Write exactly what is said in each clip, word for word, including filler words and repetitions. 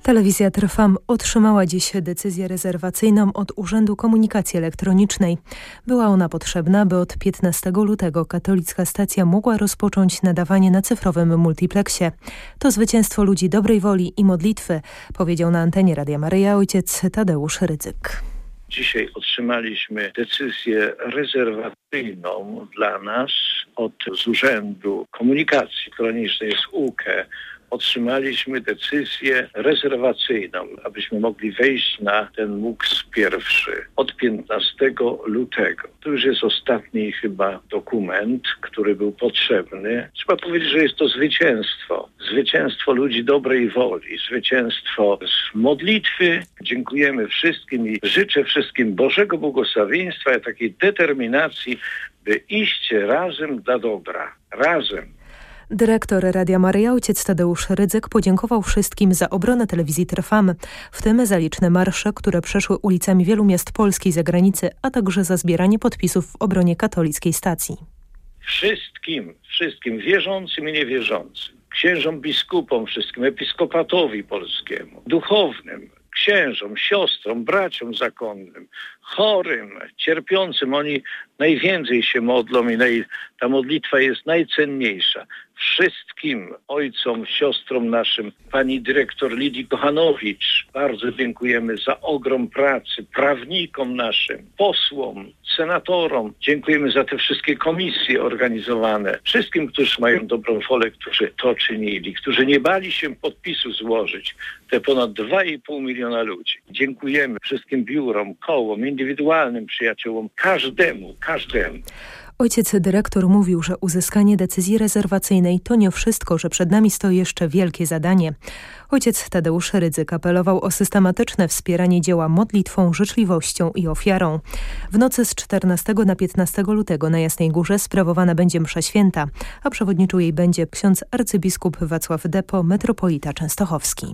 Telewizja Trwam otrzymała dziś decyzję rezerwacyjną od Urzędu Komunikacji Elektronicznej. Była ona potrzebna, by od piętnastego lutego katolicka stacja mogła rozpocząć nadawanie na cyfrowym multipleksie. To zwycięstwo ludzi dobrej woli i modlitwy, powiedział na antenie Radia Maryja ojciec Tadeusz Rydzyk. Dzisiaj otrzymaliśmy decyzję rezerwacyjną dla nas od z Urzędu Komunikacji Elektronicznej z U K E. Otrzymaliśmy decyzję rezerwacyjną, abyśmy mogli wejść na ten MUKS pierwszy od piętnastego lutego. To już jest ostatni chyba dokument, który był potrzebny. Trzeba powiedzieć, że jest to zwycięstwo. Zwycięstwo ludzi dobrej woli, zwycięstwo z modlitwy. Dziękujemy wszystkim i życzę wszystkim Bożego błogosławieństwa i takiej determinacji, by iść razem dla dobra. Razem. Dyrektor Radia Maryja ojciec Tadeusz Rydzyk podziękował wszystkim za obronę telewizji Trwam, w tym za liczne marsze, które przeszły ulicami wielu miast Polski i zagranicy, a także za zbieranie podpisów w obronie katolickiej stacji. Wszystkim, wszystkim wierzącym i niewierzącym, księżom biskupom, wszystkim episkopatowi polskiemu, duchownym, księżom, siostrom, braciom zakonnym, chorym, cierpiącym, oni najwięcej się modlą i naj, ta modlitwa jest najcenniejsza. Wszystkim ojcom, siostrom naszym, pani dyrektor Lidii Kochanowicz, bardzo dziękujemy za ogrom pracy, prawnikom naszym, posłom, senatorom. Dziękujemy za te wszystkie komisje organizowane. Wszystkim, którzy mają dobrą wolę, którzy to czynili, którzy nie bali się podpisu złożyć. Te ponad dwa i pół miliona ludzi. Dziękujemy wszystkim biurom, kołom, indywidualnym przyjaciołom, każdemu, każdemu. Ojciec dyrektor mówił, że uzyskanie decyzji rezerwacyjnej to nie wszystko, że przed nami stoi jeszcze wielkie zadanie. Ojciec Tadeusz Rydzyk apelował o systematyczne wspieranie dzieła modlitwą, życzliwością i ofiarą. W nocy z czternastego na piętnastego lutego na Jasnej Górze sprawowana będzie msza święta, a przewodniczył jej będzie ksiądz arcybiskup Wacław Depo, metropolita częstochowski.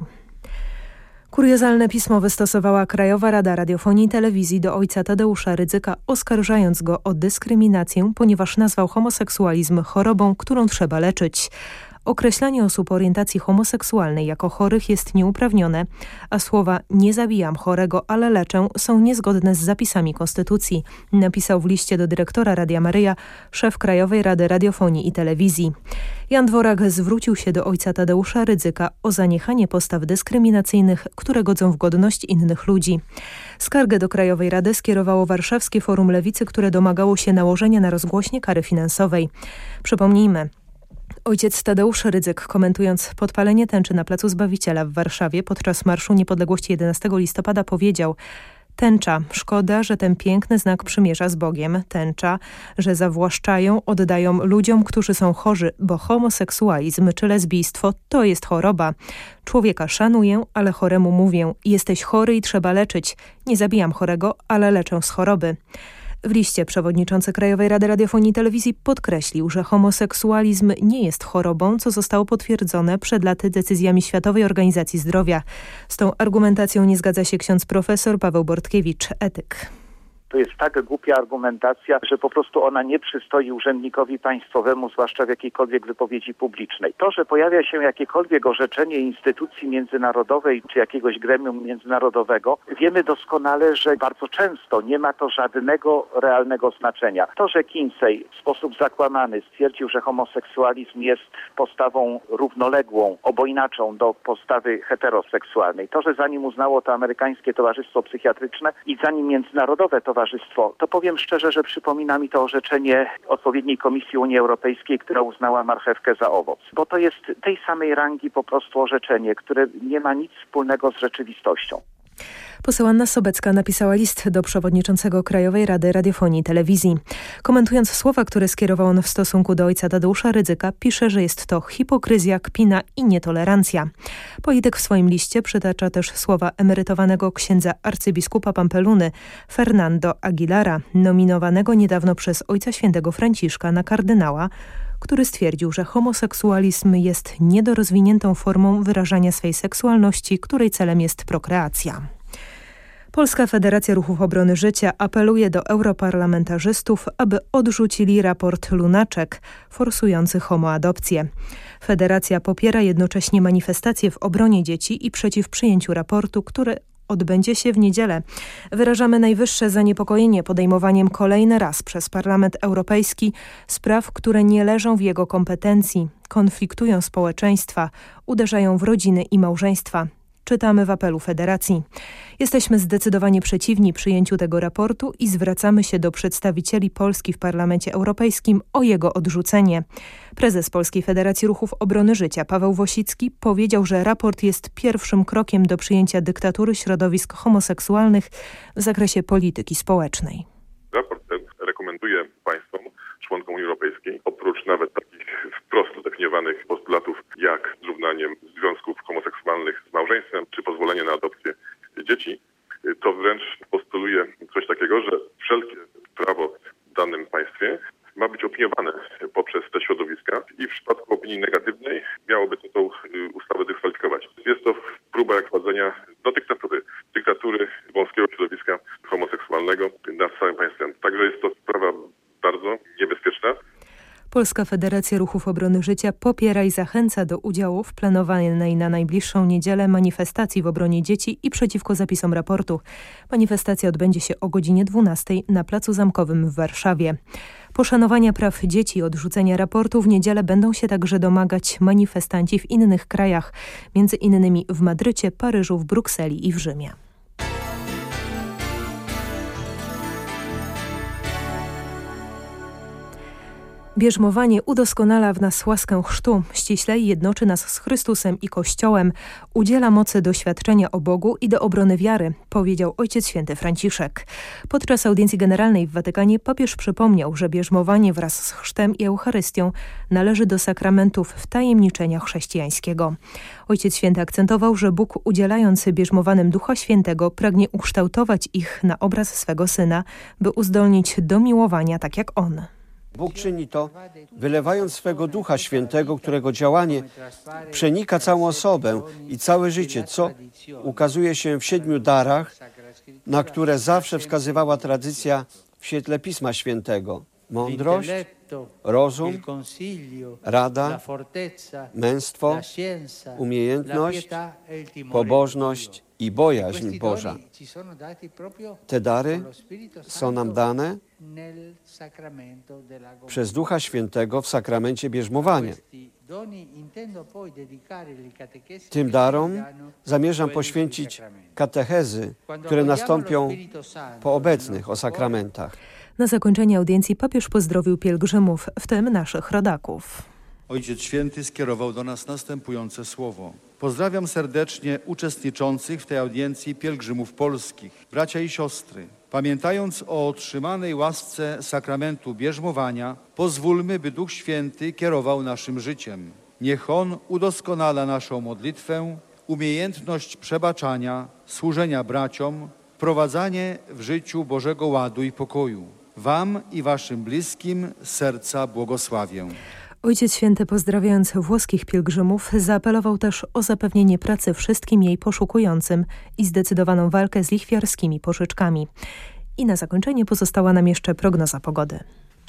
Kuriozalne pismo wystosowała Krajowa Rada Radiofonii i Telewizji do ojca Tadeusza Rydzyka, oskarżając go o dyskryminację, ponieważ nazwał homoseksualizm chorobą, którą trzeba leczyć. Określanie osób orientacji homoseksualnej jako chorych jest nieuprawnione, a słowa „nie zabijam chorego, ale leczę” są niezgodne z zapisami Konstytucji, napisał w liście do dyrektora Radia Maryja szef Krajowej Rady Radiofonii i Telewizji. Jan Dworak zwrócił się do ojca Tadeusza Rydzyka o zaniechanie postaw dyskryminacyjnych, które godzą w godność innych ludzi. Skargę do Krajowej Rady skierowało Warszawskie Forum Lewicy, które domagało się nałożenia na rozgłośnie kary finansowej. Przypomnijmy, ojciec Tadeusz Rydzyk, komentując podpalenie tęczy na Placu Zbawiciela w Warszawie podczas Marszu Niepodległości jedenastego listopada powiedział: tęcza, szkoda, że ten piękny znak przymierza z Bogiem. Tęcza, że zawłaszczają, oddają ludziom, którzy są chorzy, bo homoseksualizm czy lesbijstwo to jest choroba. Człowieka szanuję, ale choremu mówię: jesteś chory i trzeba leczyć. Nie zabijam chorego, ale leczę z choroby. W liście przewodniczący Krajowej Rady Radiofonii i Telewizji podkreślił, że homoseksualizm nie jest chorobą, co zostało potwierdzone przed laty decyzjami Światowej Organizacji Zdrowia. Z tą argumentacją nie zgadza się ksiądz profesor Paweł Bortkiewicz, etyk. To jest tak głupia argumentacja, że po prostu ona nie przystoi urzędnikowi państwowemu, zwłaszcza w jakiejkolwiek wypowiedzi publicznej. To, że pojawia się jakiekolwiek orzeczenie instytucji międzynarodowej czy jakiegoś gremium międzynarodowego, wiemy doskonale, że bardzo często nie ma to żadnego realnego znaczenia. To, że Kinsey w sposób zakłamany stwierdził, że homoseksualizm jest postawą równoległą, obojnaczą do postawy heteroseksualnej, to, że za nim uznało to amerykańskie Towarzystwo Psychiatryczne i za nim międzynarodowe towarzystwo, to powiem szczerze, że przypomina mi to orzeczenie odpowiedniej Komisji Unii Europejskiej, która uznała marchewkę za owoc. Bo to jest tej samej rangi po prostu orzeczenie, które nie ma nic wspólnego z rzeczywistością. Poseł Anna Sobecka napisała list do przewodniczącego Krajowej Rady Radiofonii i Telewizji. Komentując słowa, które skierował on w stosunku do ojca Tadeusza Rydzyka, pisze, że jest to hipokryzja, kpina i nietolerancja. Polityk w swoim liście przytacza też słowa emerytowanego księdza arcybiskupa Pampeluny Fernando Aguilara, nominowanego niedawno przez ojca świętego Franciszka na kardynała, który stwierdził, że homoseksualizm jest niedorozwiniętą formą wyrażania swej seksualności, której celem jest prokreacja. Polska Federacja Ruchów Obrony Życia apeluje do europarlamentarzystów, aby odrzucili raport Lunaczek forsujący homoadopcję. Federacja popiera jednocześnie manifestacje w obronie dzieci i przeciw przyjęciu raportu, który odbędzie się w niedzielę. Wyrażamy najwyższe zaniepokojenie podejmowaniem kolejny raz przez Parlament Europejski spraw, które nie leżą w jego kompetencji, konfliktują społeczeństwa, uderzają w rodziny i małżeństwa. Czytamy w apelu Federacji. Jesteśmy zdecydowanie przeciwni przyjęciu tego raportu i zwracamy się do przedstawicieli Polski w Parlamencie Europejskim o jego odrzucenie. Prezes Polskiej Federacji Ruchów Obrony Życia Paweł Wosicki powiedział, że raport jest pierwszym krokiem do przyjęcia dyktatury środowisk homoseksualnych w zakresie polityki społecznej. Raport ten rekomenduje państwom, członkom Unii Europejskiej, oprócz nawet takich wprost zdefiniowanych postulatów jak zrównanie związków homoseksualnych z małżeństwem czy pozwolenie na adopcję dzieci, to wręcz postuluje coś takiego, że wszelkie prawo w danym państwie ma być opiniowane poprzez te środowiska i w przypadku opinii negatywnej miałoby to tą ustawę dyskwalifikować. Jest to próba jak wprowadzenia do dyktatury, dyktatury wąskiego środowiska homoseksualnego nad całym państwem. Także jest to sprawa bardzo niebezpieczna. Polska Federacja Ruchów Obrony Życia popiera i zachęca do udziału w planowanej na najbliższą niedzielę manifestacji w obronie dzieci i przeciwko zapisom raportu. Manifestacja odbędzie się o godzinie dwunastej na Placu Zamkowym w Warszawie. Poszanowania praw dzieci i odrzucenia raportu w niedzielę będą się także domagać manifestanci w innych krajach, między innymi w Madrycie, Paryżu, w Brukseli i w Rzymie. Bierzmowanie udoskonala w nas łaskę chrztu, ściślej jednoczy nas z Chrystusem i Kościołem, udziela mocy doświadczenia o Bogu i do obrony wiary, powiedział Ojciec Święty Franciszek. Podczas audiencji generalnej w Watykanie papież przypomniał, że bierzmowanie wraz z chrztem i Eucharystią należy do sakramentów wtajemniczenia chrześcijańskiego. Ojciec Święty akcentował, że Bóg, udzielając bierzmowanym Ducha Świętego, pragnie ukształtować ich na obraz swego Syna, by uzdolnić do miłowania tak jak On. Bóg czyni to, wylewając swego Ducha Świętego, którego działanie przenika całą osobę i całe życie, co ukazuje się w siedmiu darach, na które zawsze wskazywała tradycja w świetle Pisma Świętego. Mądrość, rozum, rada, męstwo, umiejętność, pobożność i bojaźń Boża. Te dary są nam dane przez Ducha Świętego w sakramencie bierzmowania. Tym darom zamierzam poświęcić katechezy, które nastąpią po obecnych o sakramentach. Na zakończenie audiencji papież pozdrowił pielgrzymów, w tym naszych rodaków. Ojciec Święty skierował do nas następujące słowo. Pozdrawiam serdecznie uczestniczących w tej audiencji pielgrzymów polskich, bracia i siostry. Pamiętając o otrzymanej łasce sakramentu bierzmowania, pozwólmy, by Duch Święty kierował naszym życiem. Niech On udoskonala naszą modlitwę, umiejętność przebaczania, służenia braciom, wprowadzanie w życiu Bożego ładu i pokoju. Wam i waszym bliskim z serca błogosławię. Ojciec Święty, pozdrawiając włoskich pielgrzymów, zaapelował też o zapewnienie pracy wszystkim jej poszukującym i zdecydowaną walkę z lichwiarskimi pożyczkami. I na zakończenie pozostała nam jeszcze prognoza pogody.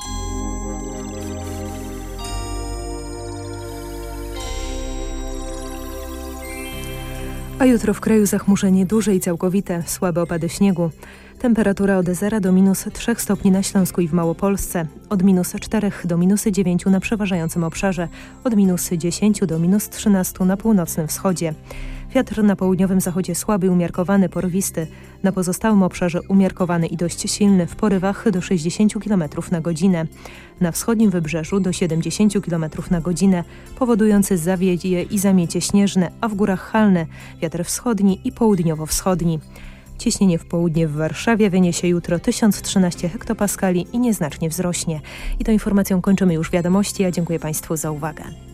A jutro w kraju zachmurzenie duże i całkowite, słabe opady śniegu. Temperatura od zera do minus trzech stopni na Śląsku i w Małopolsce, od minus czterech do minus dziewięciu na przeważającym obszarze, od minus dziesięciu do minus trzynastu na północnym wschodzie. Wiatr na południowym zachodzie słaby, umiarkowany, porwisty, na pozostałym obszarze umiarkowany i dość silny, w porywach do sześćdziesięciu kilometrów na godzinę. Na wschodnim wybrzeżu do siedemdziesięciu kilometrów na godzinę, powodujący zawieje i zamiecie śnieżne, a w górach halne, wiatr wschodni i południowo-wschodni. Ciśnienie w południe w Warszawie wyniesie jutro tysiąc trzynaście hektopaskali i nieznacznie wzrośnie. I tą informacją kończymy już wiadomości, a dziękuję Państwu za uwagę.